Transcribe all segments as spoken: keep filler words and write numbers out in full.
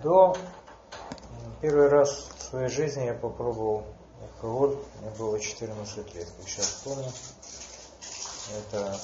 До первый раз в своей жизни я попробовал алкоголь, мне было четырнадцать лет, как сейчас помню. Это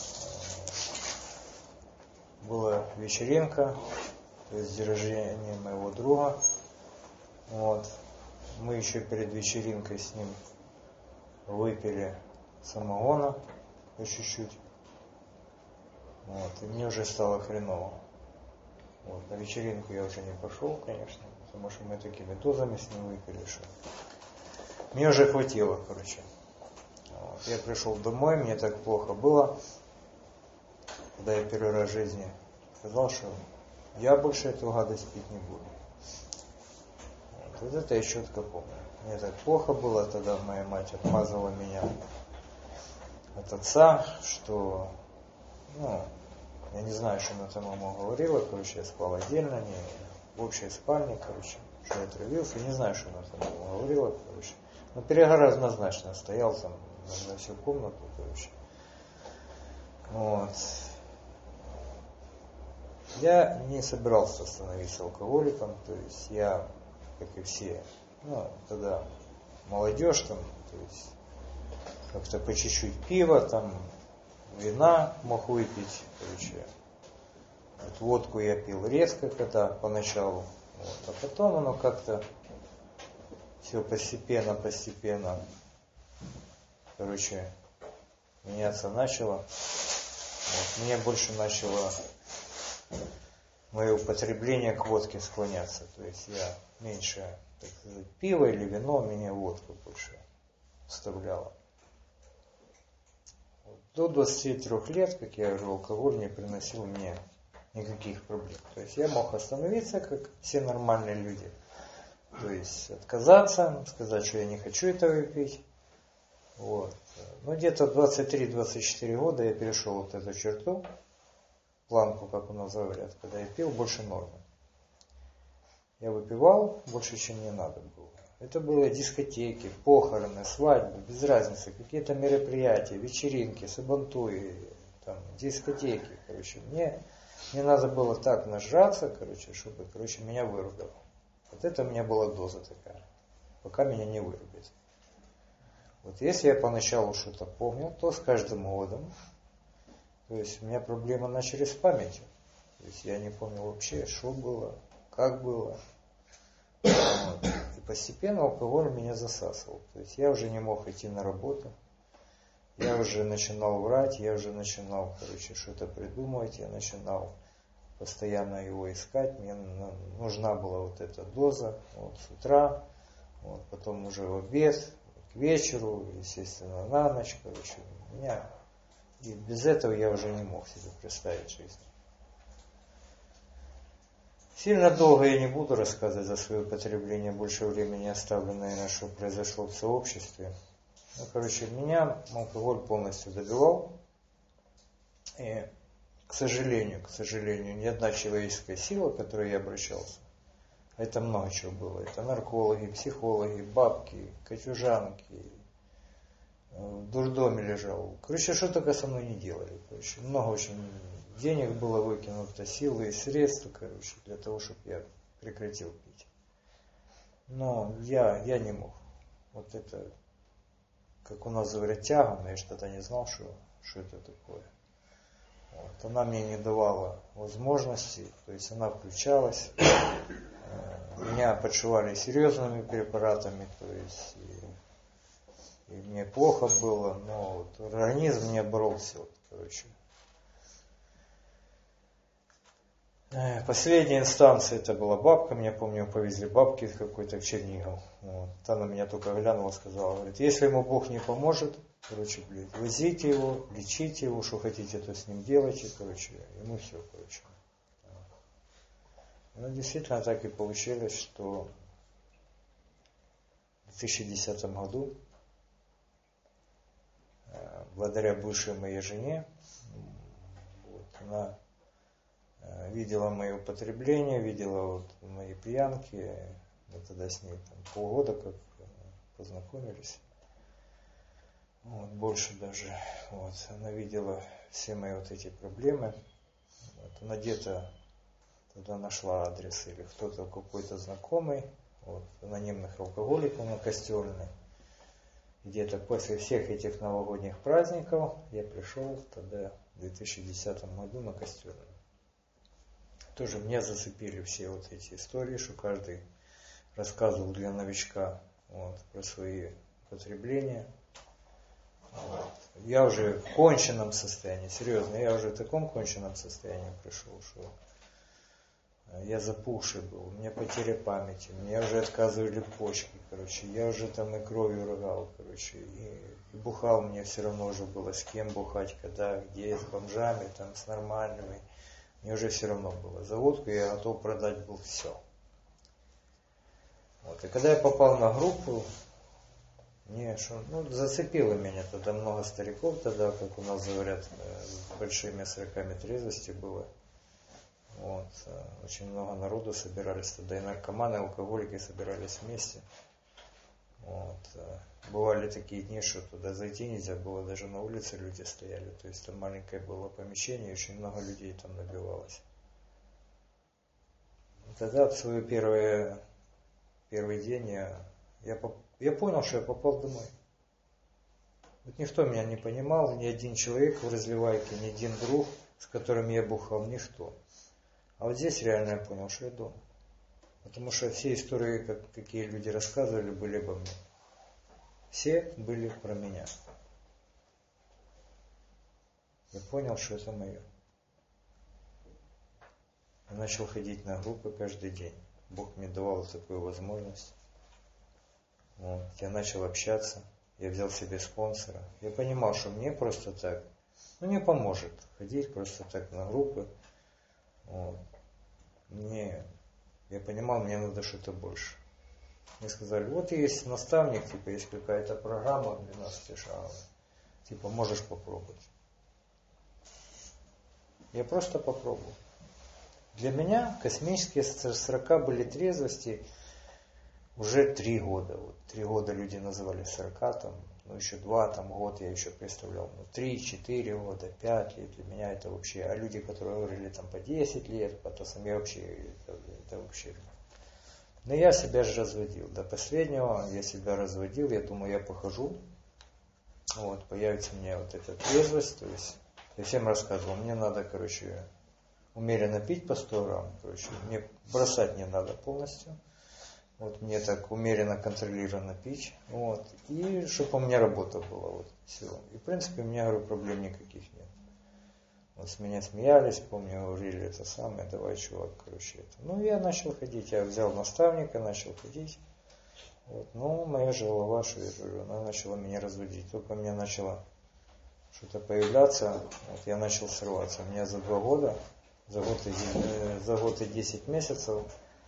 была вечеринка, то есть день рождения моего друга. Вот. Мы еще перед вечеринкой с ним выпили самогона по чуть-чуть. Вот. И мне уже стало хреново. Вот. На вечеринку я уже не пошел, конечно, потому что мы такими дозами с ним выпили, что мне уже хватило, короче. Вот. Я пришел домой, мне так плохо было, когда я первый раз в жизни сказал, что я больше эту гадость пить не буду. Вот, вот это я четко помню. Мне так плохо было, тогда моя мать отмазывала меня от отца, что, ну, я не знаю, что она там ему говорила, короче, я спал отдельно, не в общей спальне, короче, что я отравился, я не знаю, что она там ему говорила, короче. Но перегар однозначно стоял там на, на всю комнату, короче. Вот. Я не собирался становиться алкоголиком, то есть я, как и все, ну, тогда молодежь там, то есть как-то по чуть-чуть пива, там, вина мог выпить, короче. Вот водку я пил редко, когда поначалу, вот, а потом оно как-то все постепенно, постепенно, короче, меняться начало. Вот, мне больше начало мое употребление к водке склоняться. То есть я меньше, так сказать, пиво или вино, меня водку больше вставляло. Вот. До двадцати трёх лет, как я говорю, алкоголь не приносил мне никаких проблем. То есть я мог остановиться, как все нормальные люди. То есть отказаться, сказать, что я не хочу этого пить. Вот. Но где-то двадцать три - двадцать четыре года я перешел вот эту черту, планку, как у нас говорят, когда я пил больше нормы. Я выпивал больше, чем мне надо было. Это были дискотеки, похороны, свадьбы, без разницы, какие-то мероприятия, вечеринки, сабантуи, там, дискотеки, короче. Мне, мне надо было так нажраться, короче, чтобы, короче, меня вырубило. Вот это у меня была доза такая, пока меня не вырубит. Вот если я поначалу что-то помню, то с каждым годом, то есть у меня проблемы начались с памятью. То есть я не помню вообще, что было, как было. Вот. И постепенно алкоголь меня засасывал. То есть я уже не мог идти на работу. Я уже начинал врать, я уже начинал, короче, что-то придумывать, я начинал постоянно его искать. Мне нужна была вот эта доза вот, с утра, вот, потом уже в обед, к вечеру, естественно, на ночь, короче, у меня. И без этого я уже не мог себе представить жизнь. Сильно долго я не буду рассказывать за свое потребление, больше времени оставлю, наверное, что произошло в сообществе. Ну, короче, меня алкоголь полностью добивал. И, к сожалению, к сожалению, ни одна человеческая сила, к которой я обращался, это много чего было. Это наркологи, психологи, бабки, катюжанки, в дурдоме лежал. Короче, что только со мной не делали. Короче, много очень денег было выкинуто, силы и средства, короче, для того, чтобы я прекратил пить. Но я, я не мог. Вот это, как у нас говорят, тяга, но я что-то не знал, что, что это такое. Вот. Она мне не давала возможности, то есть она включалась. Меня подшивали серьезными препаратами, то есть и, и мне плохо было, но вот организм не боролся, вот, короче. Последняя инстанция это была бабка, меня помню, повезли бабки какой-то в Чернигов. Вот. Она меня только глянула, сказала, говорит, если ему Бог не поможет, короче, блядь, возите его, лечите его, что хотите, то с ним делайте, короче, ему все, короче. Ну, действительно так и получилось, что в две тысячи десятом году, благодаря бывшей моей жене, вот, она видела мое употребление, видела вот мои пьянки, мы тогда с ней там, полгода как познакомились, вот, больше даже, вот, она видела все мои вот эти проблемы, вот, она где-то Тогда нашла адрес или кто-то, какой-то знакомый, вот, анонимных алкоголиков на Костельной. Где-то после всех этих новогодних праздников я пришел тогда в две тысячи десятом году на Костельную. Тоже меня зацепили все вот эти истории, что каждый рассказывал для новичка вот, про свои потребления. Вот. Я уже в конченном состоянии, серьезно, я уже в таком конченном состоянии пришел, что я запухший был, у меня потеря памяти, мне уже отказывали почки, короче, я уже там и кровью рыгал, короче, и, и бухал мне все равно уже было, с кем бухать, когда, где, с бомжами, там, с нормальными, мне уже все равно было. За водку я готов продать был все. Вот. И когда я попал на группу, мне что, ну, зацепило меня тогда много стариков, тогда, как у нас говорят, с большими сроками трезвости было. Вот. Очень много народу собирались тогда, и наркоманы, и алкоголики собирались вместе. Вот. Бывали такие дни, что туда зайти нельзя было, даже на улице люди стояли. То есть там маленькое было помещение, и очень много людей там набивалось. И тогда в свой первый, первый день я, я, я понял, что я попал домой. Вот никто меня не понимал, ни один человек в разливайке, ни один друг, с которым я бухал, никто. А вот здесь реально я понял, что я дома. Потому что все истории, как, какие люди рассказывали, были обо мне. Все были про меня. Я понял, что это мое. Я начал ходить на группы каждый день. Бог мне давал такую возможность. Вот. Я начал общаться. Я взял себе спонсора. Я понимал, что мне просто так, ну, не поможет ходить просто так на группы. Вот. Мне, я понимал, мне надо что-то больше. Мне сказали, вот есть наставник, типа есть какая-то программа двенадцать шагов, типа можешь попробовать. Я просто попробовал. Для меня космические сорока были трезвости уже три года. Вот, три года люди называли сорока, там, ну еще два, там год я еще представлял. Ну, три, четыре года, пять лет, для меня это вообще. А люди, которые говорили там по десять лет, потом я вообще, это, это вообще. Но я себя же разводил. До последнего я себя разводил. Я думаю, я похожу. Вот, появится у меня вот эта трезвость. То есть я всем рассказывал, мне надо, короче, умеренно пить по сто грамм. Короче, мне бросать не надо полностью. Вот мне так умеренно, контролированно пить. Вот. И чтобы у меня работа была. Вот, все. И в принципе у меня, говорю, проблем никаких нет. Вот с меня смеялись, помню, говорили это самое, давай, чувак, короче, это. Ну, я начал ходить, я взял наставника, начал ходить. Вот. Ну, моя же голова, что я говорю, она начала меня разводить. Только у меня начало что-то появляться, вот я начал срываться. У меня за два года, за год и, за год и десять месяцев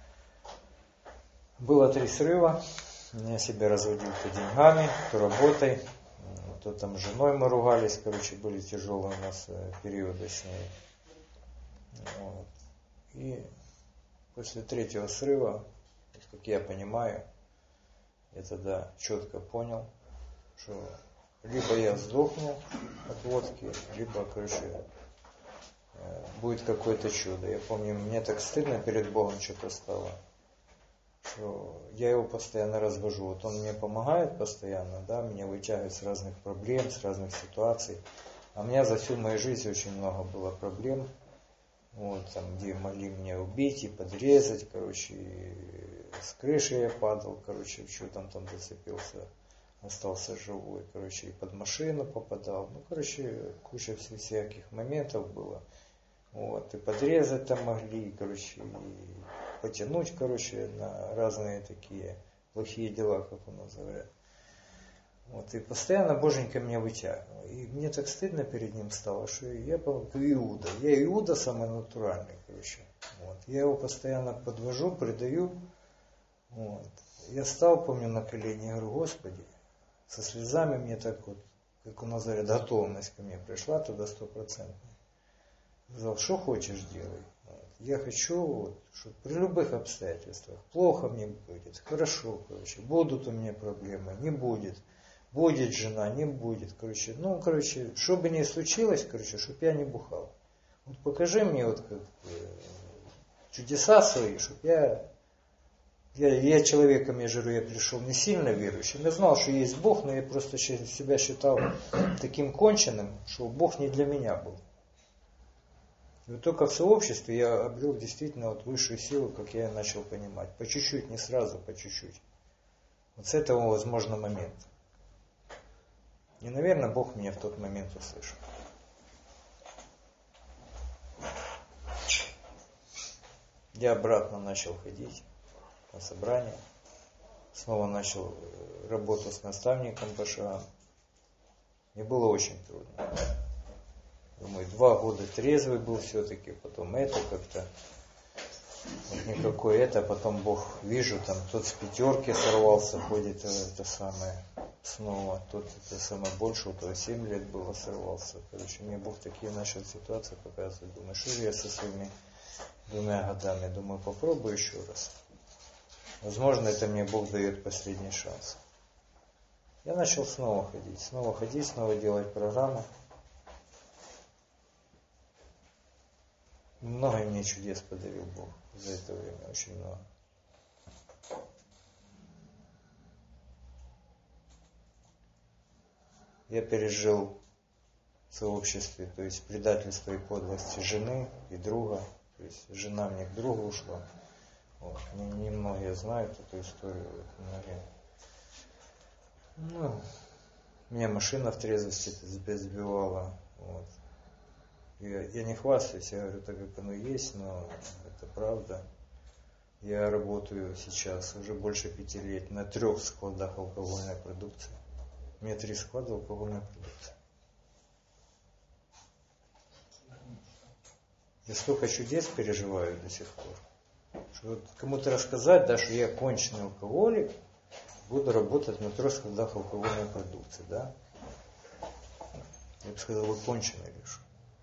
было три срыва. Я себя разводил то деньгами, то работой. То там с женой мы ругались, короче, были тяжелые у нас периоды с ней. Вот. И после третьего срыва, как я понимаю, я тогда четко понял, что либо я сдохну от водки, либо, короче, будет какое-то чудо. Я помню, мне так стыдно перед Богом что-то стало, что я его постоянно развожу. Вот он мне помогает постоянно, да, меня вытягивает с разных проблем, с разных ситуаций. А у меня за всю мою жизнь очень много было проблем, вот, там, где могли меня убить и подрезать, короче, и с крыши я падал, короче, что там там зацепился, остался живой, короче, и под машину попадал. Ну, короче, куча всяких моментов было. Вот, и подрезать там могли, короче, и потянуть, короче, на разные такие плохие дела, как у нас говорят. Вот, и постоянно Боженька меня вытягивал. И мне так стыдно перед ним стало, что я был Иуда. Я Иуда самый натуральный, короче. Вот. Я его постоянно подвожу, предаю. Вот. Я стал, помню, на колени и говорю, Господи, со слезами мне так вот, как у нас говорят, готовность ко мне пришла туда стопроцентная. Сказал, что хочешь делай. Вот. Я хочу, вот, чтобы при любых обстоятельствах, плохо мне будет, хорошо, короче, будут у меня проблемы, не будет. Будет жена, не будет, короче, ну, короче, что бы ни случилось, короче, чтобы я не бухал. Вот покажи мне, вот как, чудеса свои, чтобы я, я, я человеком, я говорю, я пришел не сильно верующим. Я знал, что есть Бог, но я просто себя считал таким конченным, что Бог не для меня был. И вот только в сообществе я обрел действительно вот высшую силу, как я начал понимать. По чуть-чуть, не сразу, по чуть-чуть. Вот с этого, возможно, момента. И, наверное, Бог меня в тот момент услышал. Я обратно начал ходить на собрания. Снова начал работу с наставником по шагам. Мне было очень трудно. Думаю, два года трезвый был все-таки, потом это как-то, вот никакой это, потом Бог, вижу, там тот с пятерки сорвался, ходит это самое, снова, тот это самое больше, у того семь лет было, сорвался. Короче, мне Бог такие начал ситуации показывать. Думаю, что же я со своими двумя годами, думаю, попробую еще раз. Возможно, это мне Бог дает последний шанс. Я начал снова ходить, снова ходить, снова делать программы. Много мне чудес подарил Бог за это время, очень много. Я пережил в сообществе, то есть предательство и подлость жены и друга. То есть жена мне к другу ушла. Вот. Немногие знают эту историю. Ну, меня машина в трезвости сбивала. Вот. Я, я не хвастаюсь, я говорю, так как оно есть, но это правда. Я работаю сейчас уже больше пяти лет на трех складах алкогольной продукции. У меня три склада алкогольной продукции. Я столько чудес переживаю до сих пор. Что вот кому-то рассказать, да, что я конченый алкоголик, буду работать на трех складах алкогольной продукции, да? Я бы сказал, вы конченый лишь.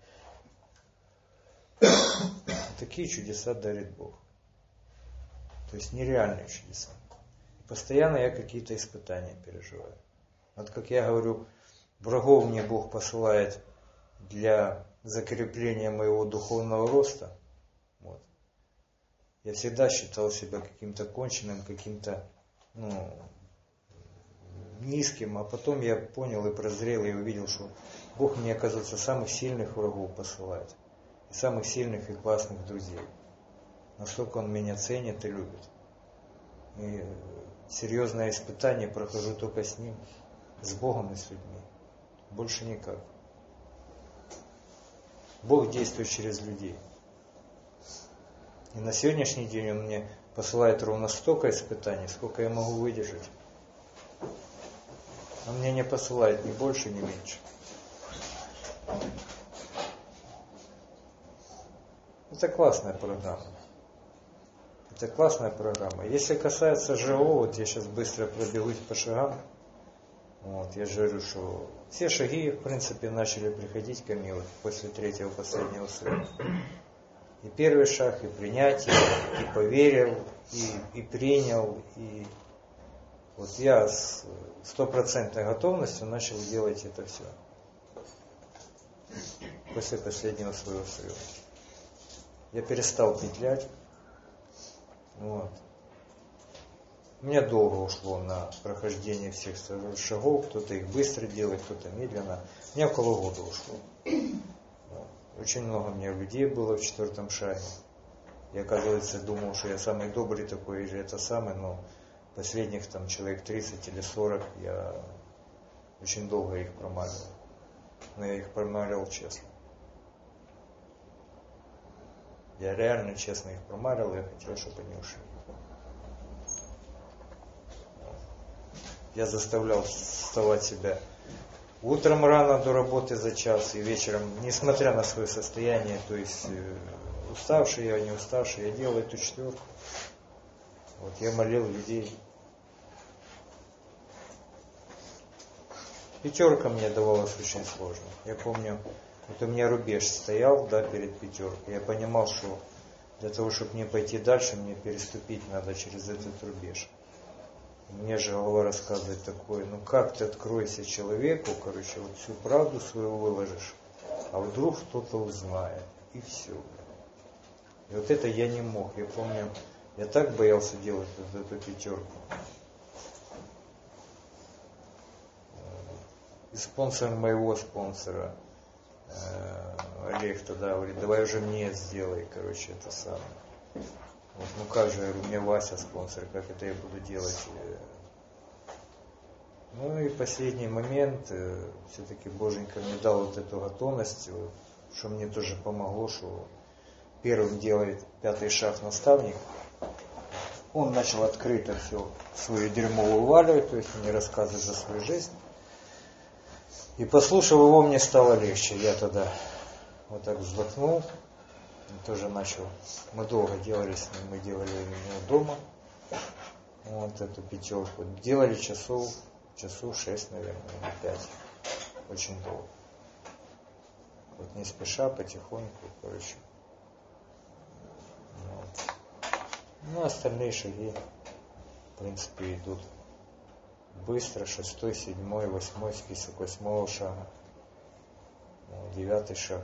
Такие чудеса дарит Бог. То есть нереальные чудеса. Постоянно я какие-то испытания переживаю. Вот как я говорю, врагов мне Бог посылает для закрепления моего духовного роста. Вот. Я всегда считал себя каким-то конченным, каким-то ну, низким, а потом я понял и прозрел, и увидел, что Бог мне, оказывается, самых сильных врагов посылает. И самых сильных и классных друзей. Настолько Он меня ценит и любит. И серьезное испытание прохожу только с Ним, с Богом и с людьми. Больше никак. Бог действует через людей. И на сегодняшний день Он мне посылает ровно столько испытаний, сколько я могу выдержать. Он мне не посылает ни больше, ни меньше. Это классная программа. Это классная программа. Если касается ЖО, вот я сейчас быстро пробегусь по шагам. Вот, я же говорю, что все шаги, в принципе, начали приходить ко мне вот после третьего последнего слова. И первый шаг, и принятие, и поверил, и, и принял, и вот я с стопроцентной готовностью начал делать это все. После последнего своего слова. Я перестал петлять. Вот. У меня долго ушло на прохождение всех шагов. Кто-то их быстро делает, кто-то медленно. У меня около года ушло. Вот. Очень много у меня людей было в четвертом шаге. Я, оказывается, думал, что я самый добрый такой, или это самый, но последних там человек тридцать или сорок я очень долго их промаливал. Но я их промаливал честно. Я реально честно их промарил, я хотел, чтобы они ушли. Я заставлял вставать себя утром рано до работы за час и вечером, несмотря на свое состояние, то есть уставший я, не уставший, я делал эту четверку. Вот я молил людей. Пятерка мне давалась очень сложно. Я помню, вот у меня рубеж стоял, да, перед пятеркой. Я понимал, что для того, чтобы мне пойти дальше, мне переступить надо через этот рубеж. Мне же голова рассказывает такое, ну как ты откроешься человеку, короче, вот всю правду свою выложишь, а вдруг кто-то узнает, и все. И вот это я не мог. Я помню, я так боялся делать вот эту пятерку. И спонсор моего спонсора, Олег тогда говорит, давай уже мне сделай, короче, это самое. Вот, ну как же, я говорю, у меня Вася спонсор, как это я буду делать? Ну и последний момент, все-таки Боженька мне дал вот эту готовность, что мне тоже помогло, что первым делает пятый шаг наставник. Он начал открыто все свое дерьмо вываливать, то есть мне рассказывать за свою жизнь. И послушав его, мне стало легче. Я тогда вот так вздохнул, и тоже начал. Мы долго делали с ним, мы делали у него дома. Вот эту пятерку. Делали часов, часов шесть, наверное, или пять. Очень долго. Вот не спеша, потихоньку, короче. Вот. Ну, остальные шаги, в принципе, идут быстро. Шестой, седьмой, восьмой, список восьмого шага. Девятый шаг.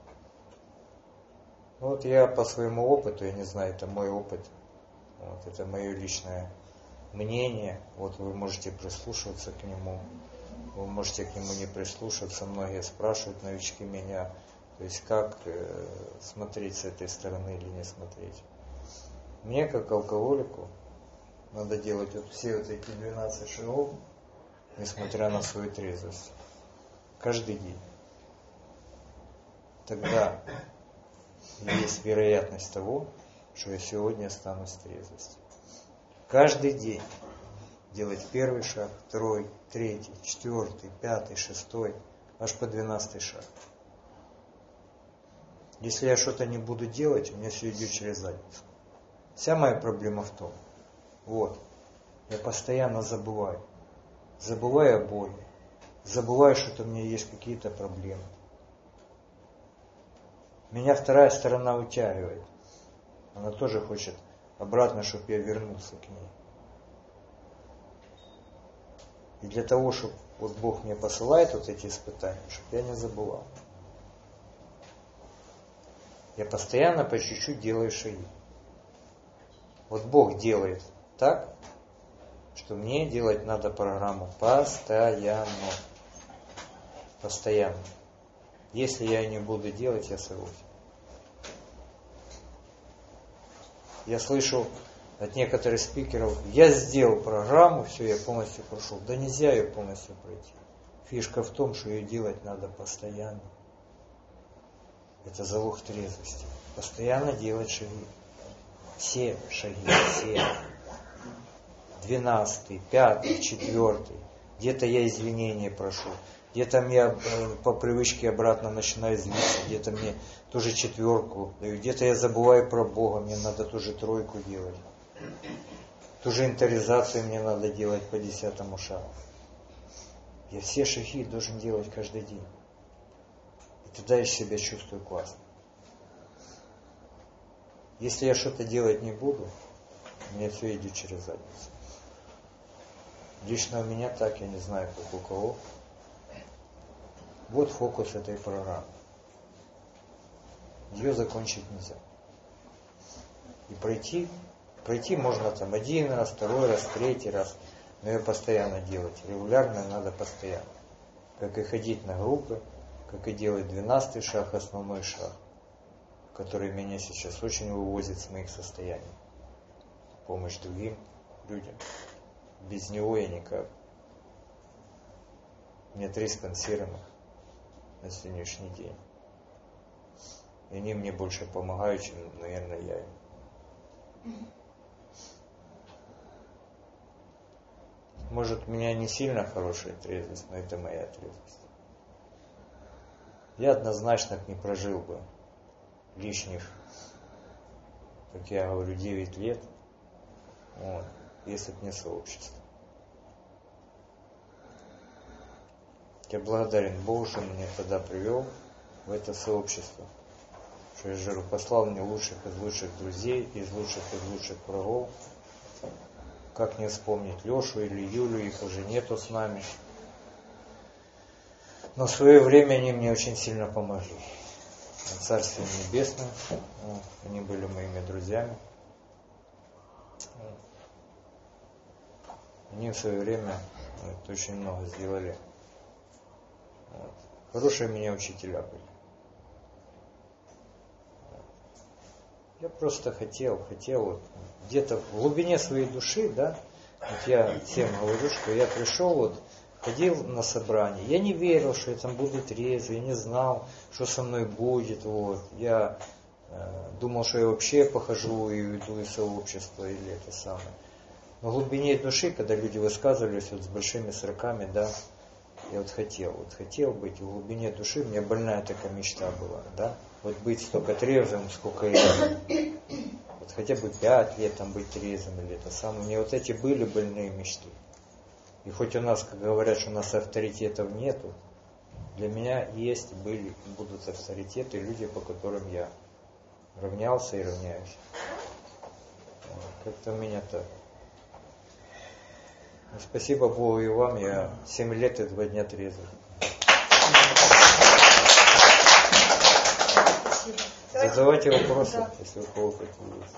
Вот я по своему опыту, я не знаю, это мой опыт. Вот, это мое личное мнение. Вот вы можете прислушиваться к нему. Вы можете к нему не прислушиваться. Многие спрашивают, новички, меня. То есть как э, смотреть с этой стороны или не смотреть. Мне, как алкоголику, надо делать вот все вот эти двенадцать шагов, несмотря на свою трезвость. Каждый день. Тогда есть вероятность того, что я сегодня останусь в трезвости. Каждый день делать первый шаг, второй, третий, четвертый, пятый, шестой, аж по двенадцатый шаг. Если я что-то не буду делать, у меня все идет через задницу. Вся моя проблема в том, вот, я постоянно забываю. Забываю о боли. Забываю, что у меня есть какие-то проблемы. Меня вторая сторона утягивает. Она тоже хочет обратно, чтобы я вернулся к ней. И для того, чтобы вот Бог мне посылает вот эти испытания, чтобы я не забывал. Я постоянно по чуть-чуть делаю шаги. Вот Бог делает так, что мне делать надо программу постоянно. Постоянно. Если я не буду делать, я сорвусь. Я слышу от некоторых спикеров, я сделал программу, все, я полностью прошел. Да нельзя ее полностью пройти. Фишка в том, что ее делать надо постоянно. Это залог трезвости. Постоянно делать шаги. Все шаги, все. Двенадцатый, пятый, четвертый. Где-то я извинения прошу. Где-то я по привычке обратно начинаю злиться. Где-то мне тоже четверку даю. Где-то я забываю про Бога. Мне надо тоже тройку делать. Ту же инвентаризацию мне надо делать по десятому шагу. Я все шаги должен делать каждый день. И тогда я себя чувствую классно. Если я что-то делать не буду, у меня все идет через задницу. Лично у меня так, я не знаю, как у кого. Вот фокус этой программы. Ее закончить нельзя. И пройти, пройти можно там один раз, второй раз, третий раз, но ее постоянно делать. Регулярно надо постоянно. Как и ходить на группы, как и делать двенадцатый шаг, основной шаг, который меня сейчас очень вывозит с моих состояний. Помощь другим людям. Без него я никак. У меня три спонсируемых на сегодняшний день. И они мне больше помогают, чем, наверное, я им. Может, у меня не сильно хорошая трезвость, но это моя трезвость. Я однозначно не прожил бы лишних, как я говорю, девять лет, вот, если бы не сообщество. Я благодарен Богу, что он меня тогда привел в это сообщество. Что я же послал мне лучших из лучших друзей, из лучших из лучших врагов. Как не вспомнить Лешу или Юлю, их уже нету с нами. Но в свое время они мне очень сильно помогли. Царствие Небесное. Вот. Они были моими друзьями. Вот. Они в свое время вот, очень много сделали. Вот. Хорошие у меня учителя были. Я просто хотел, хотел вот, где-то в глубине своей души, да, вот я всем говорю, что я пришел, вот, ходил на собрание, я не верил, что я там буду трезвый, я не знал, что со мной будет, вот, я э, думал, что я вообще похожу и уйду из сообщества или это самое. Но в глубине души, когда люди высказывались вот с большими сроками, да, я вот хотел, вот хотел быть, в глубине души, у меня больная такая мечта была, да, вот быть столько трезвым, сколько я, вот хотя бы пять лет там быть трезвым или это самое, у меня вот эти были больные мечты. И хоть у нас, как говорят, что у нас авторитетов нету, для меня есть, были и будут авторитеты, люди, по которым я равнялся и равняюсь. Как-то у меня так. Спасибо Богу и вам, я семь лет и два дня трезвый. Задавайте вопросы, да. Если у кого какие есть.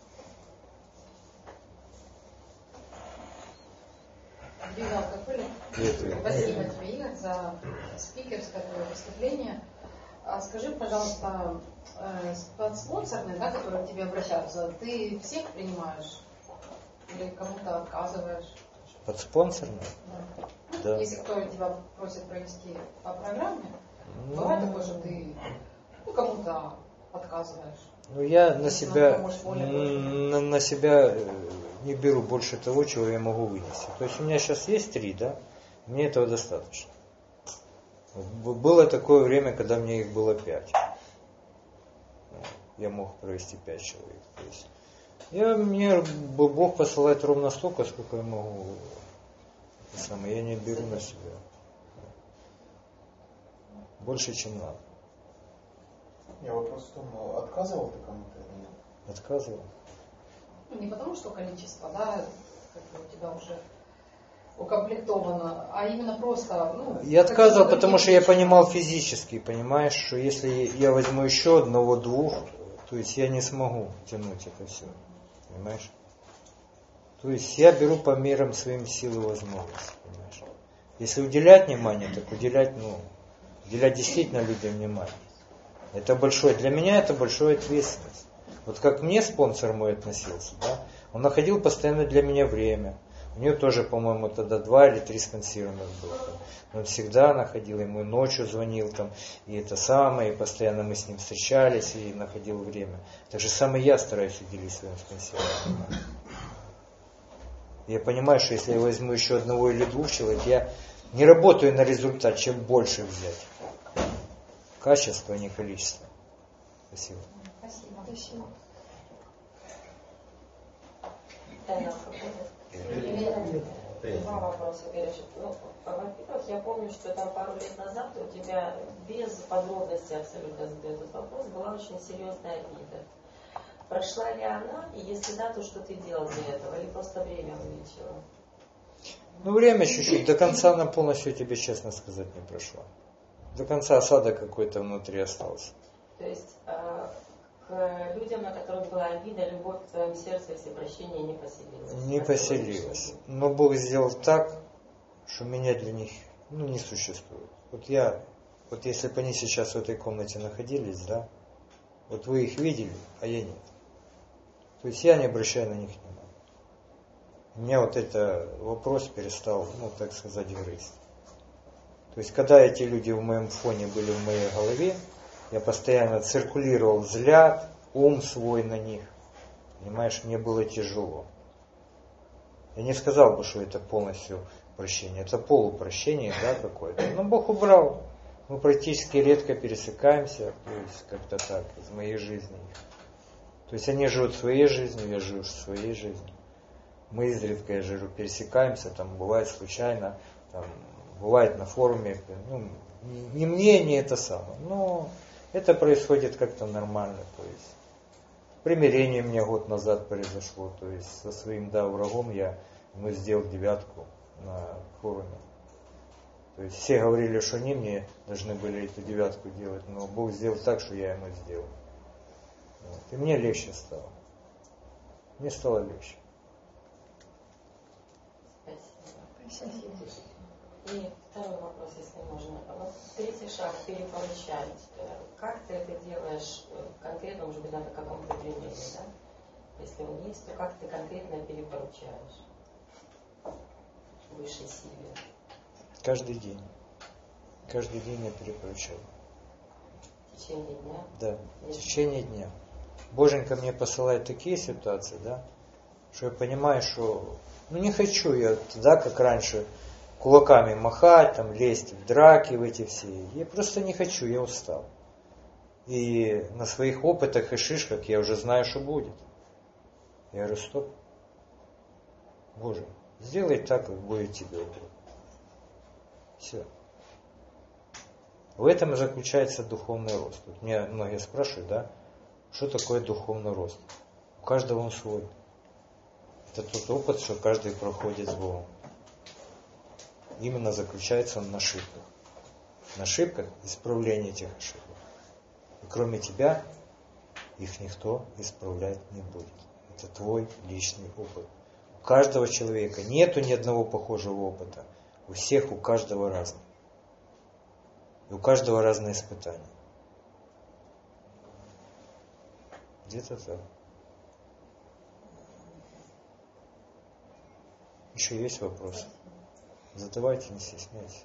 Спасибо тебе, Игорь, за спикерское выступление. Скажи, пожалуйста, спонсорные, да, которые к тебе обращаются, ты всех принимаешь или кому-то отказываешь? Под спонсорные? Да. Да. Если кто тебя просит провести по программе, ну, бывает такое, что ты ну, кому-то отказываешь. Ну я на себя, на, на себя не беру больше того, чего я могу вынести. То есть у меня сейчас есть три, да? Мне этого достаточно. Было такое время, когда мне их было пять. Я мог провести пять человек. То есть я, мне Бог посылает ровно столько, сколько я могу. Самое, я не беру на себя. Больше, чем надо. Я вопрос в том, отказывал ты кому-то или нет? Отказывал. Ну, не потому, что количество, да, как бы у тебя уже укомплектовано, а именно просто, ну... Я отказывал, потому что я понимал физически, понимаешь, что если я возьму еще одного-двух, то есть я не смогу тянуть это все, понимаешь? То есть я беру по мерам своим сил и возможностей, понимаешь? Если уделять внимание, так уделять, ну, уделять действительно людям внимание. Это большое, для меня это большая ответственность. Вот как мне спонсор мой относился, да, он находил постоянно для меня время. У него тоже, по-моему, тогда два или три спонсируемых было. Он всегда находил, ему ночью звонил там, и это самое, и постоянно мы с ним встречались, и находил время. Так же самое я стараюсь уделить своим спонсорам. Я понимаю, что если я возьму еще одного или двух человек, я не работаю на результат, чем больше взять. Качество, а не количество. Спасибо. Спасибо. Спасибо. Два вопроса, Горячев. Ну, во-первых, я помню, что там пару лет назад у тебя без подробностей абсолютно задаю этот вопрос, была очень серьезная обида. Прошла ли она, и если да, то что ты делал для этого, или просто время вылечила? Ну, время чуть-чуть, до конца она полностью, тебе честно сказать, не прошла. До конца осадок какой-то внутри остался. То есть э, к людям, на которых была обида, любовь в твоем сердце и всепрощение не поселилась? Не поселилась. Но Бог сделал так, что меня для них ну, не существует. Вот я, вот если бы они сейчас в этой комнате находились, да, вот вы их видели, а я нет. То есть я не обращаю на них внимания. У меня вот этот вопрос перестал, ну, так сказать, грызть. То есть, когда эти люди в моем фоне были в моей голове, я постоянно циркулировал взгляд, ум свой на них. Понимаешь, мне было тяжело. Я не сказал бы, что это полностью прощение. Это полупрощение, да, какое-то. Но Бог убрал. Мы практически редко пересекаемся, то есть, как-то так, из моей жизни. То есть, они живут своей жизнью, я живу своей жизнью. Мы изредка, я живу, пересекаемся, там, бывает случайно, там, бывает на форуме, ну, не мне, не это самое, но это происходит как-то нормально, то есть примирение у меня год назад произошло, то есть со своим, да, врагом я, мы сделал девятку на форуме, То есть все говорили, что они мне должны были эту девятку делать, но Бог сделал так, что я ему сделал. Вот. И мне легче стало. Мне стало легче. Спасибо. И второй вопрос, если можно. Вот третий шаг — перепоручать. Как ты это делаешь конкретно, может быть, надо каком-то примере, да? Если он есть, то как ты конкретно перепоручаешь высшей силе? Каждый день. Каждый день я перепоручаю. В течение дня? Да, в течение дня. Боженька мне посылает такие ситуации, да, что я понимаю, что ну не хочу я да, как раньше, кулаками махать, там, лезть в драки в эти все. Я просто не хочу, я устал. И на своих опытах и шишках я уже знаю, что будет. Я говорю, стоп. Боже, сделай так, как будет тебе угодно. Все. В этом и заключается духовный рост. Вот меня многие спрашивают, да, что такое духовный рост? У каждого он свой. Это тот опыт, что каждый проходит с Богом. Именно заключается он на ошибках. На ошибках исправления этих ошибок. И кроме тебя их никто исправлять не будет. Это твой личный опыт. У каждого человека нету ни одного похожего опыта. У всех, у каждого разный. И у каждого разные испытания. Где-то так. Еще есть вопросы? Задавайте, не стесняйтесь.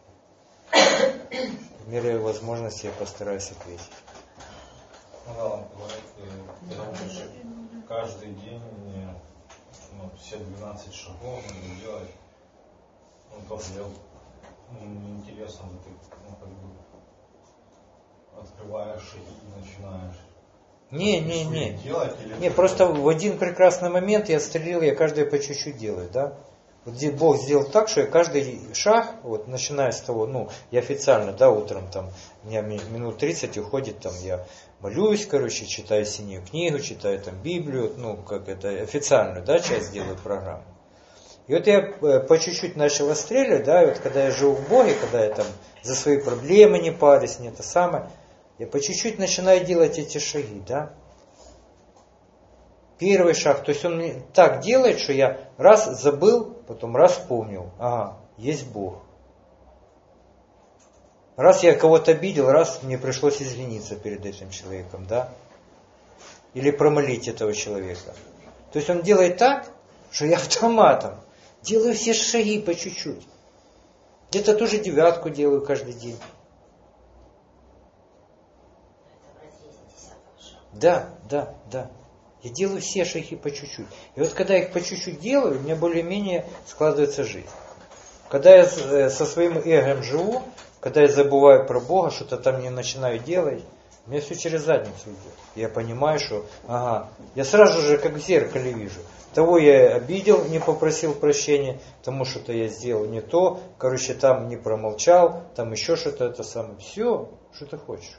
В мере возможности я постараюсь ответить. Ну да, он говорит, ты научишь каждый день ну, все двенадцать шагов надо делать. Ну, тоже я, ну, мне интересно, ты ну, как бы открываешь и начинаешь. Не, не, не. Делать, или не, просто в один прекрасный момент я стрелил, я каждый по чуть-чуть делаю, да? Вот здесь Бог сделал так, что я каждый шаг, вот начиная с того, ну, я официально, да, утром там, у меня минут тридцать уходит, там, я молюсь, короче, читаю синюю книгу, читаю там Библию, ну, как это, официальную, да, часть делаю программу. И вот я по чуть-чуть начал отстреливать, да, и вот когда я живу в Боге, когда я там за свои проблемы не парюсь, не это самое, я по чуть-чуть начинаю делать эти шаги, да. Первый шаг, то есть он мне так делает, что я раз забыл, потом раз вспомнил, ага, есть Бог. Раз я кого-то обидел, раз мне пришлось извиниться перед этим человеком, да. Или промолить этого человека. То есть он делает так, что я автоматом делаю все шаги по чуть-чуть. Где-то тоже девятку делаю каждый день. Да, да, да. Я делаю все шаги по чуть-чуть. И вот когда я их по чуть-чуть делаю, у меня более-менее складывается жизнь. Когда я со своим эгом живу, когда я забываю про Бога, что-то там не начинаю делать, у меня все через задницу идет. Я понимаю, что, ага, я сразу же как в зеркале вижу. Того я обидел, не попросил прощения, тому что-то я сделал не то, короче, там не промолчал, там еще что-то это самое. Все, что ты хочешь.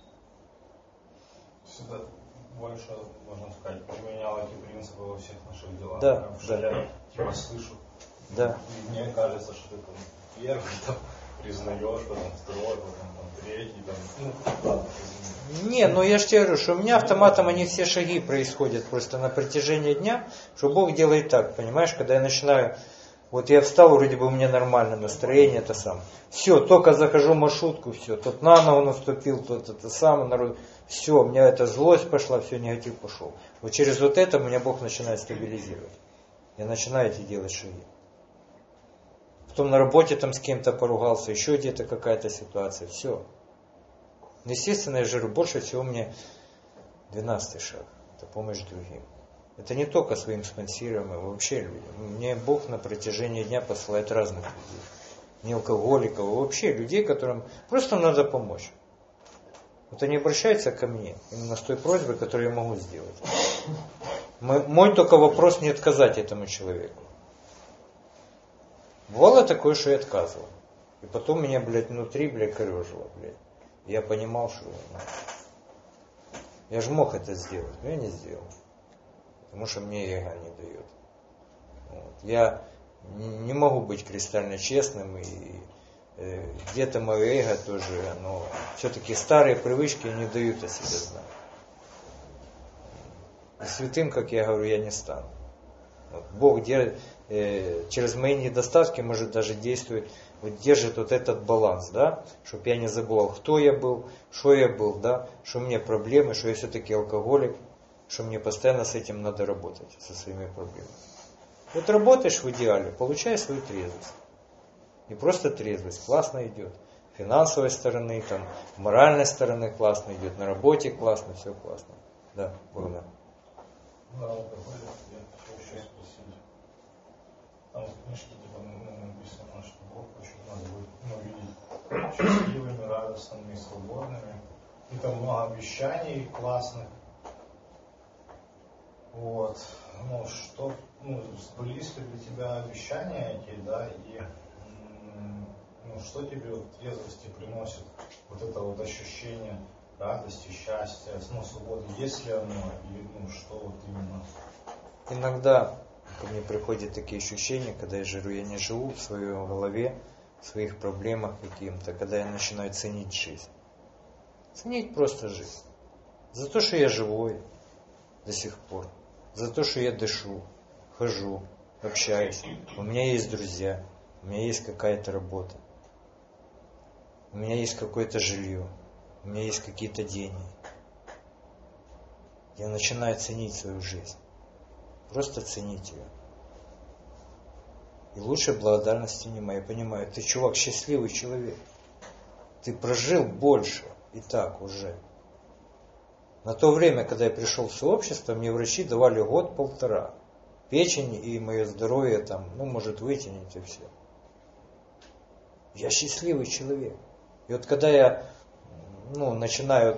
Всегда больше, можно сказать, применял эти принципы во всех наших делах. Да, потому да. что я типа слышу. Да. И мне кажется, что ты там первый там признаешь, потом второй, потом там, третий, там, ну, ладно. Не, ну я же тебе говорю, что у меня автоматом они все шаги происходят просто на протяжении дня, что Бог делает так, понимаешь, когда я начинаю, вот я встал, вроде бы у меня нормальное настроение, это сам. Все, только захожу в маршрутку, все, тот на ногу наступил, тот это самое, народ, все, у меня эта злость пошла, все, негатив пошел. Вот через вот это меня Бог начинает стабилизировать. Я начинаю эти делать шаги. Потом на работе там с кем-то поругался, еще где-то какая-то ситуация, все. Естественно, я жиру больше всего мне двенадцатый шаг. Это помощь другим. Это не только своим спонсорам, а вообще людям. Мне Бог на протяжении дня посылает разных людей. Не алкоголиков, а вообще людей, которым просто надо помочь. Вот они обращаются ко мне именно с той просьбой, которую я могу сделать. Мой, мой только вопрос не отказать этому человеку. Бывало такое, что я отказывал. И потом меня, блядь, внутри, блядь, корежило, блядь. Я понимал, что ну, я же мог это сделать, но я не сделал. Потому что мне эго не дает. Вот. Я не могу быть кристально честным и где-то мое эго тоже, но все-таки старые привычки не дают о себе знать. И святым, как я говорю, я не стану. Вот Бог держит, э, через мои недостатки может даже действовать, вот держит вот этот баланс, да, чтобы я не забывал, кто я был, что я был, да, что у меня проблемы, что я все-таки алкоголик, что мне постоянно с этим надо работать, со своими проблемами. Вот работаешь в идеале, получаешь свою трезвость. Не просто трезвость, классно идет. С финансовой стороны, там, моральной стороны классно идет, на работе классно, все классно. Да, Богдан. Да, алкоголь, я хочу еще спросить. Там в книжке типа, ну, написано, что Бог хочет нас быть, ну, видеть счастливыми, радостными, свободными. И там много обещаний классных. Вот. Ну, что, ну, сбылись ли для тебя обещания эти, да, и ну, что тебе вот трезвости приносит вот это вот ощущение радости, счастья, ну, свободы, есть ли оно, или ну, что вот именно? Иногда ко мне приходят такие ощущения, когда я жиру, я не живу в своей голове, в своих проблемах каким-то, когда я начинаю ценить жизнь. Ценить просто жизнь. За то, что я живой до сих пор. За то, что я дышу, хожу, общаюсь. У меня есть друзья, у меня есть какая-то работа. У меня есть какое-то жилье. У меня есть какие-то деньги. Я начинаю ценить свою жизнь. Просто ценить ее. И лучше благодарности нема. Я понимаю, ты, чувак, счастливый человек. Ты прожил больше и так уже. На то время, когда я пришел в сообщество, мне врачи давали год-полтора. Печень и мое здоровье там, ну, может вытянуть и все. Я счастливый человек. И вот когда я ну, начинаю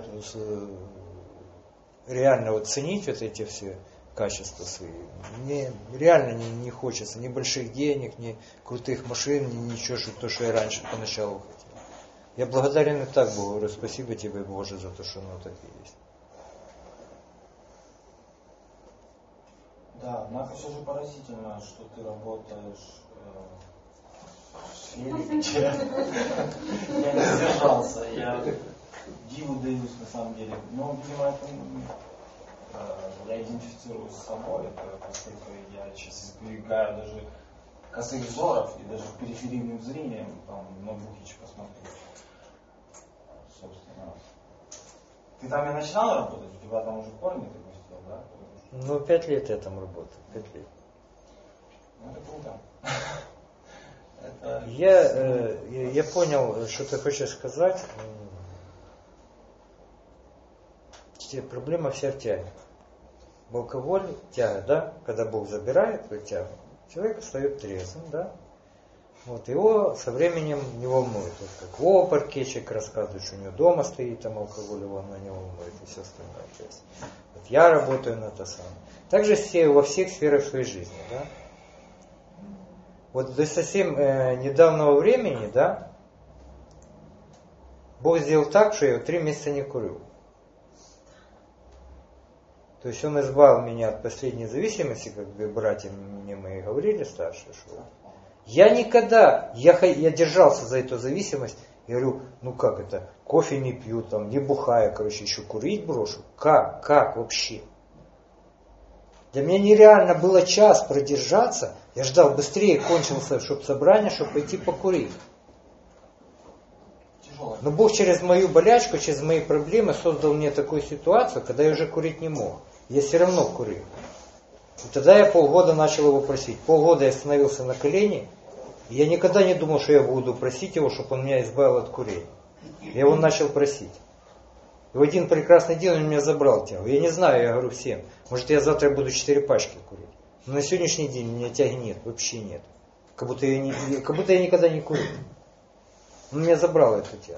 реально вот ценить вот эти все качества свои, мне реально не, не хочется ни больших денег, ни крутых машин, ни ничего, что то, что я раньше поначалу хотел. Я благодарен и так Богу, говорю, спасибо тебе, Боже, за то, что оно так и есть. Да, однако все же поразительно, что ты работаешь э, в сфере, где я не сдержался, я диву даюсь на самом деле. Но, видимо, это, э, я идентифицируюсь с собой, это, поскольку я сейчас избегаю даже косых взоров и даже периферийным зрением, там, на Бухич посмотреть. Собственно. Ты там и начинал работать? У тебя там уже корни ты пустил, да? Ну, пять лет я там работаю. Пять лет. Ну, это круто. это... Я, э, я понял, что ты хочешь сказать. Проблема вся в тяге. В алкоголь тяга, да? Когда Бог забирает эту тягу, человек встает трезвым, да? Вот, его со временем не волнует. Вот как Вова Паркечек рассказывает, что у него дома стоит там алкоголь, его она не волнует и все остальное. То есть, вот я работаю на это самое. Также все, во всех сферах своей жизни, да? Вот до совсем э, недавнего времени, да, Бог сделал так, что я три месяца не курю. То есть Он избавил меня от последней зависимости, как бы братья мне мои говорили старшие, что я никогда, я, я держался за эту зависимость, я говорю, ну как это, кофе не пью, там, не бухаю, короче, еще курить брошу. Как, как вообще? Для меня нереально было час продержаться, я ждал быстрее кончился, чтобы собрание, чтобы пойти покурить. Тяжело. Но Бог через мою болячку, через мои проблемы создал мне такую ситуацию, когда я уже курить не мог. Я все равно курил. И тогда я полгода начал его просить. Полгода я становился на колени. И я никогда не думал, что я буду просить его, чтобы он меня избавил от курения. Я его начал просить. И в один прекрасный день он меня забрал тягу. Я не знаю, я говорю всем. Может, я завтра буду четыре пачки курить. Но на сегодняшний день у меня тяги нет, вообще нет. Как будто я, не, как будто я никогда не курю. Он меня забрал эту тягу.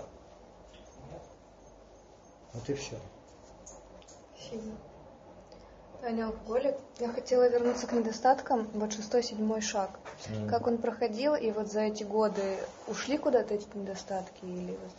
Вот и все. Спасибо. Таня алкоголик. Я хотела вернуться к недостаткам. Вот шестой, седьмой шаг. Mm. Как он проходил, и вот за эти годы ушли куда-то эти недостатки или вот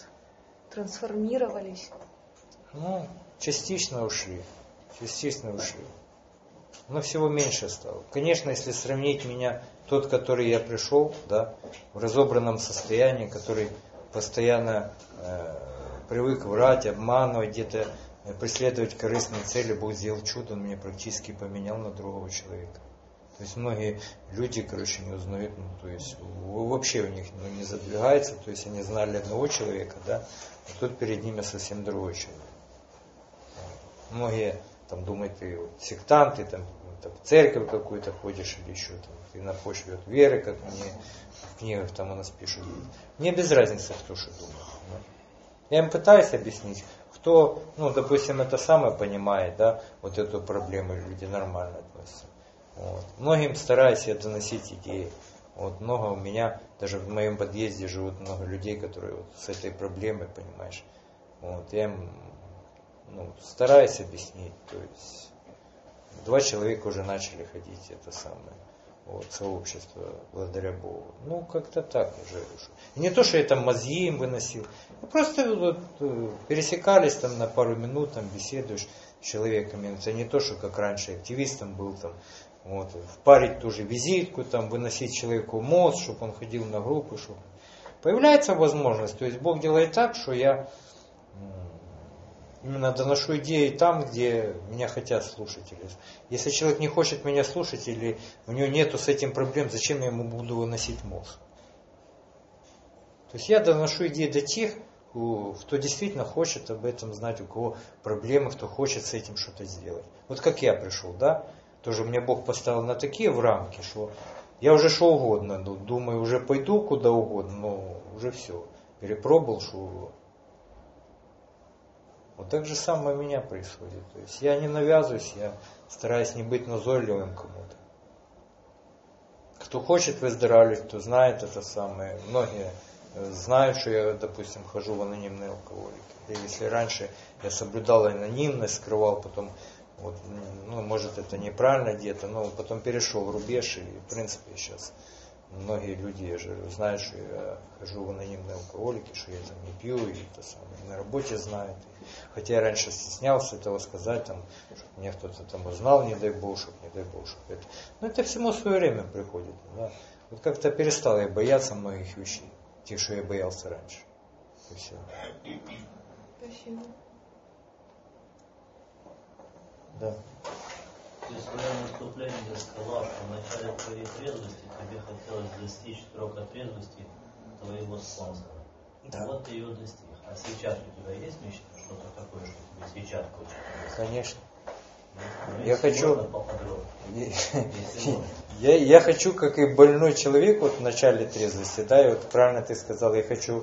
трансформировались? Ну, частично ушли. Частично ушли. но всего меньше стало. Конечно, если сравнить меня, тот, который я пришел, да, в разобранном состоянии, который постоянно э, привык врать, обманывать, где-то э, преследовать корыстные цели, Бог сделал чудо, он меня практически поменял на другого человека. То есть многие люди, короче, не узнают, ну, то есть вообще у них ну, не задвигается, то есть они знали одного человека, да, а тут перед ними совсем другой человек. Многие там думают, ты вот, сектант, ты там, там в церковь какую-то ходишь или еще там, ты на почве от веры, как мне в книгах там у нас пишут. Мне без разницы, кто что думает. Да. Я им пытаюсь объяснить, кто, ну, допустим, это самое понимает, да, вот эту проблему, люди нормально относятся. Вот. Многим стараюсь я доносить идеи. Вот много у меня, даже в моем подъезде живут много людей, которые вот с этой проблемой, понимаешь. Вот. Я им ну, стараюсь объяснить. То есть два человека уже начали ходить, это самое, вот, сообщество, благодаря Богу. Ну, как-то так уже. И не то, что я там мозги им выносил. Просто вот, пересекались там на пару минут, там беседуешь с человеком. Это не то, что как раньше активистом был там. Вот, впарить ту же визитку, там, выносить человеку мозг, чтобы он ходил на группы. Чтобы... Появляется возможность, то есть Бог делает так, что я именно доношу идеи там, где меня хотят слушать. Если человек не хочет меня слушать, или у него нету с этим проблем, зачем я ему буду выносить мозг? То есть я доношу идеи до тех, кто действительно хочет об этом знать, у кого проблемы, кто хочет с этим что-то сделать. Вот как я пришел, да? Тоже мне Бог поставил на такие в рамки, что я уже что угодно, думаю, уже пойду куда угодно, но уже все, перепробовал, что вот так же самое у меня происходит. То есть я не навязываюсь, я стараюсь не быть назойливым кому-то. Кто хочет выздоравливать, кто знает это самое. Многие знают, что я, допустим, хожу в анонимные алкоголики. И если раньше я соблюдал анонимность, скрывал, потом вот, ну, может, это неправильно где-то, но потом перешел в рубеж, и, в принципе, сейчас многие люди же знают, что я хожу в анонимные алкоголики, что я там не пью, и это самое, и на работе знают. Хотя я раньше стеснялся этого сказать, там, чтобы меня кто-то там узнал, не дай Бог, чтобы не дай Бог, чтобы это. Но это всему свое время приходит. Да? Вот как-то перестал я бояться многих вещей, тех, что я боялся раньше. И все. Спасибо. Да. Ты в своем выступлении сказал, что в начале твоей трезвости тебе хотелось достичь срока трезвости твоего спонсора. Да. Вот ты ее достиг. А сейчас у тебя есть мечта, что-то такое, что тебе сейчас хочется? Конечно. Ну, я хочу, я, я, я хочу, как и больной человек вот в начале трезвости, да, и вот правильно ты сказал, я хочу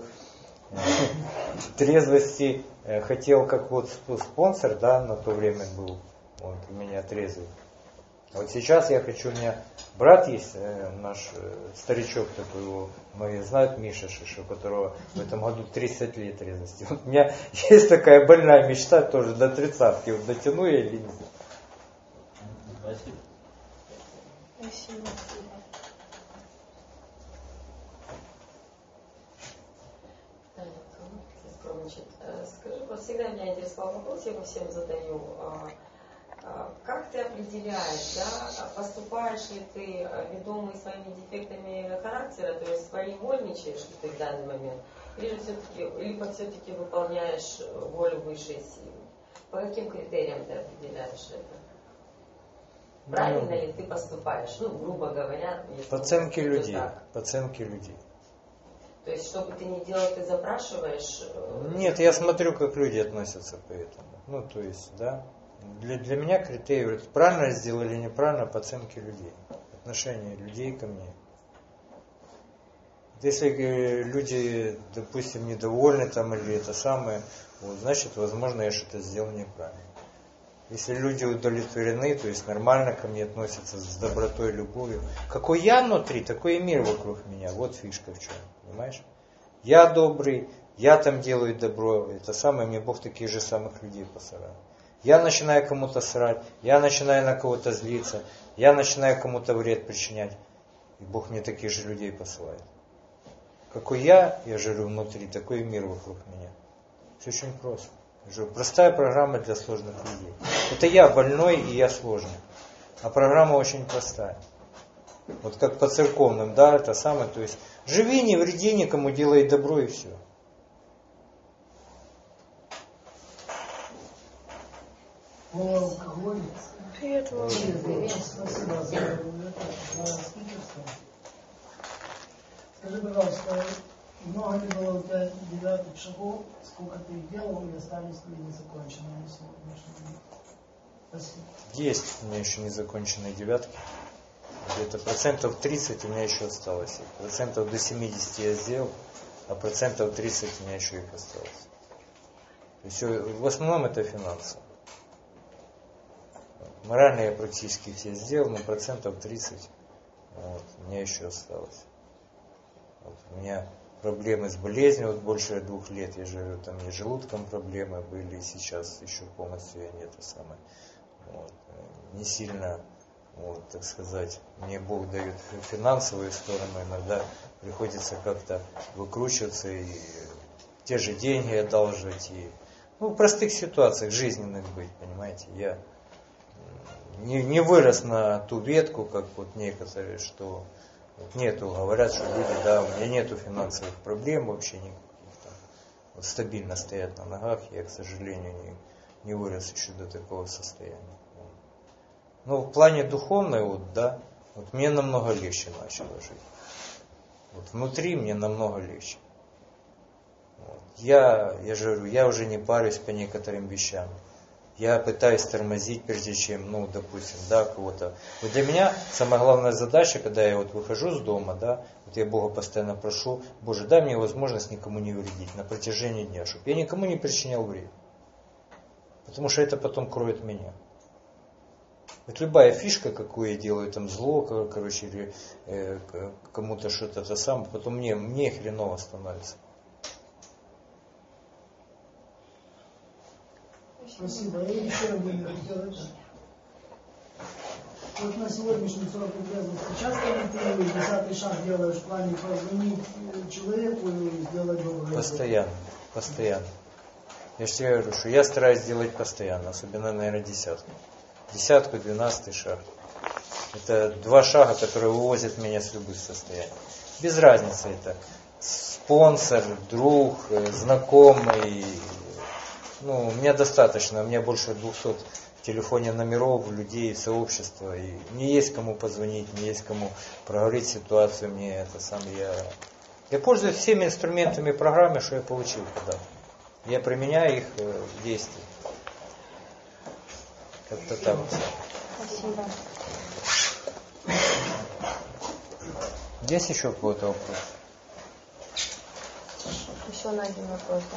трезвости, хотел как вот спонсор, да, на то время был, он у меня трезвый. Вот сейчас я хочу, у меня брат есть, наш старичок такой, его многие знают, Миша Шиша, у которого в этом году тридцать лет трезвости. Вот у меня есть такая больная мечта тоже до тридцатки, вот дотяну я или нет. Спасибо. Спасибо. Скажи, вот всегда меня интересовал вопрос, я его всем задаю. Как ты определяешь, да, поступаешь ли ты ведомый своими дефектами характера, то есть своевольничаешь ли ты в данный момент, или все-таки, либо все-таки выполняешь волю высшей силы? По каким критериям ты определяешь это? Правильно ну, ли ты поступаешь? Ну, грубо говоря, если по оценке людей. Так. По оценке людей. То есть, что бы ты ни делал, ты запрашиваешь? Нет, я смотрю, как люди относятся к этому. Ну, то есть, да. Для, для меня критерий, правильно сделали или неправильно, по оценке людей. Отношение людей ко мне. Если люди, допустим, недовольны там или это самое, вот, значит, возможно, я что-то сделал неправильно. Если люди удовлетворены, то есть нормально ко мне относятся с добротой, любовью. Какой я внутри, такой и мир вокруг меня. Вот фишка в чем, понимаешь? Я добрый, я там делаю добро. Это самое, мне Бог таких же самых людей посылает. Я начинаю кому-то срать, я начинаю на кого-то злиться, я начинаю кому-то вред причинять. И Бог мне таких же людей посылает. Какой я, я живу внутри, такой и мир вокруг меня. Все очень просто. Простая программа для сложных людей. Это я больной и я сложный. А программа очень простая. Вот как по церковным, да, это самое, то есть живи, не вреди никому, делай добро и все. Привет, Вова. Спасибо за это, за спикерство. Скажи, пожалуйста, много ли было у тебя девятых шагов, сколько ты их делал и остались ли незаконченные на сегодняшний день? Спасибо. Есть у меня еще незаконченные девятки. Где-то процентов тридцать у меня еще осталось. Процентов до семидесяти я сделал, а процентов тридцать у меня еще их осталось. То есть в основном это финансы. Морально я практически все сделал, но процентов тридцать вот, у меня еще осталось. Вот, у меня проблемы с болезнью вот больше двух лет. Я же там и желудком проблемы были, и сейчас еще полностью я не это самое. Вот, не сильно, вот, так сказать, мне Бог дает финансовую сторону, иногда приходится как-то выкручиваться и те же деньги одалживать, и ну, в простых ситуациях жизненных быть, понимаете. Я не, не вырос на ту ветку, как вот некоторые, что вот нету, говорят, что люди, да, у меня нету финансовых проблем вообще никаких там, вот стабильно стоят на ногах, я, к сожалению, не, не вырос еще до такого состояния. Но в плане духовной, вот, да, вот мне намного легче начало жить. Вот внутри мне намного легче. Вот. Я, я же говорю, я уже не парюсь по некоторым вещам. Я пытаюсь тормозить, прежде чем, ну, допустим, да, кого-то. Вот для меня самая главная задача, когда я вот выхожу с дома, да, вот я Бога постоянно прошу, Боже, дай мне возможность никому не вредить на протяжении дня, чтобы я никому не причинял вред. Потому что это потом кроет меня. Вот любая фишка, какую я делаю, там зло, короче, или э, кому-то что-то то самое, потом мне, мне хреново становится. Спасибо. Я еще раз бы хотел это. Вот на сегодняшний срок трезвости часто ли ты десятый шаг делаешь в плане позвонить человеку и сделать доброе? Постоянно, постоянно. Я же тебе говорю, что я стараюсь делать постоянно, особенно, наверное, десятку. Десятку, двенадцатый шаг. Это два шага, которые вывозят меня с любых состояний. Без разницы это спонсор, друг, знакомый. Ну, у меня достаточно, у меня больше двухсот в телефоне номеров, людей, сообщества. И мне есть кому позвонить, мне есть кому проговорить ситуацию, мне это сам я. Я пользуюсь всеми инструментами программы, что я получил когда-то. Я применяю их в действии. Как-то так. Спасибо. Есть еще какой-то вопрос? Еще на один вопрос. Да.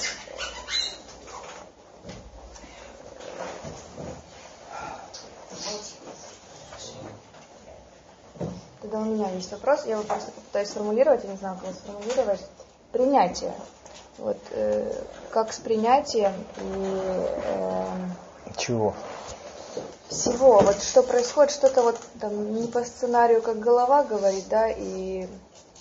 Тогда у меня есть вопрос, я его просто попытаюсь сформулировать, я не знаю, как его сформулировать. Принятие. Вот э, как с принятием и э, Чего? всего, вот что происходит, что-то вот там не по сценарию, как голова говорит, да, и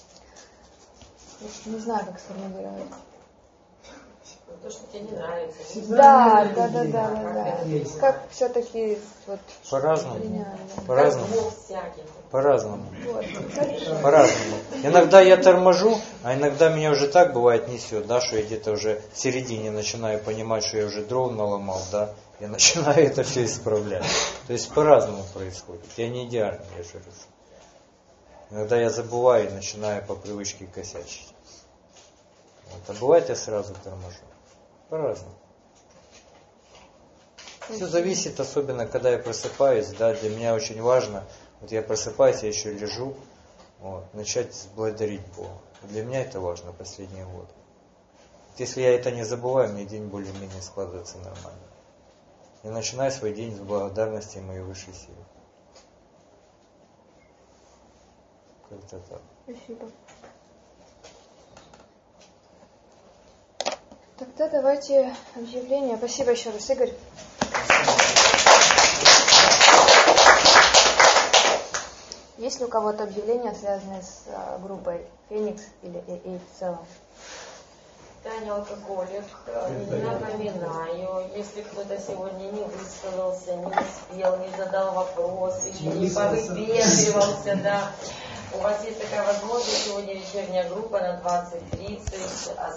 не знаю, как сформулировать. То, что тебе не нравится. Да, да, да, да, да, да. Как все-таки вот По-разному. принять, да. По-разному. Бог всякий. По-разному. Вот. По-разному. Иногда я торможу, а иногда меня уже так бывает несет, да, что я где-то уже в середине начинаю понимать, что я уже дров наломал, да, я начинаю это все исправлять. То есть по-разному происходит. Я не идеальный, я же говорю. Иногда я забываю и начинаю по привычке косячить. Вот. А бывает я сразу торможу. По-разному. Все зависит, особенно когда я просыпаюсь, да, для меня очень важно, вот я просыпаюсь, я еще лежу, вот, начать благодарить Бога. Для меня это важно последние годы. Если я это не забываю, мне день более-менее складывается нормально. Я начинаю свой день с благодарности моей высшей силы. Как-то так. Спасибо. Тогда давайте объявление. Спасибо еще раз, Игорь. Есть ли у кого-то объявления, связанные с группой Феникс или эй эй в целом? Таня алкоголик. Напоминаю, если кто-то сегодня не высказался, не успел, не задал вопрос, еще не повыпендривался, да. У вас есть такая возможность, сегодня вечерняя группа на двадцать тридцать.